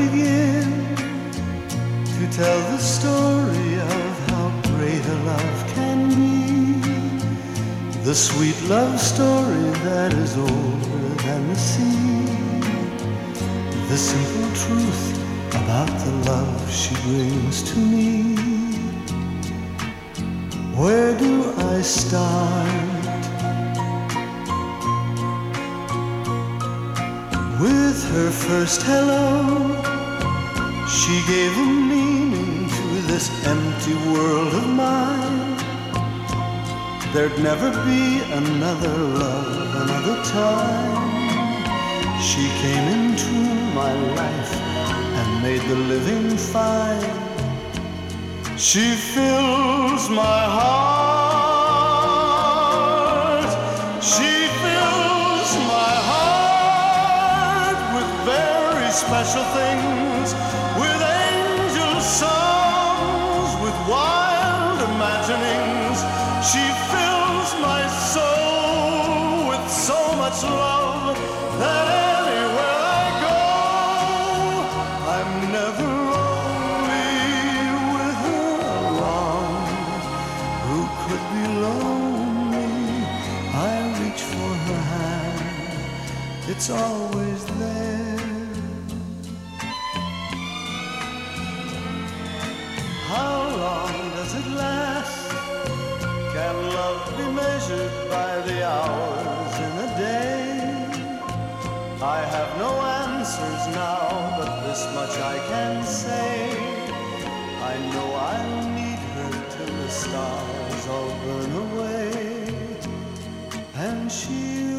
begin to tell the story of how great a love can be? The sweet love story that is older than the sea. The simple truth about the love she brings to me. Where do I start? With her first hello, she gave a meaning to this empty world of mine. There'd never be another love, another time. She came into my life and made the living fine. She fills my heart. She fills my heart with very special things, with angel songs, with wild imaginings. She fills my soul with so much love that anywhere I go, I'm never lonely with her along. Who could be lonely? I reach for her hand, it's always there. How long does it last? Can love be measured by the hours in a day? I have no answers now, but this much I can say. I know I'll need her till the stars all burn away, and she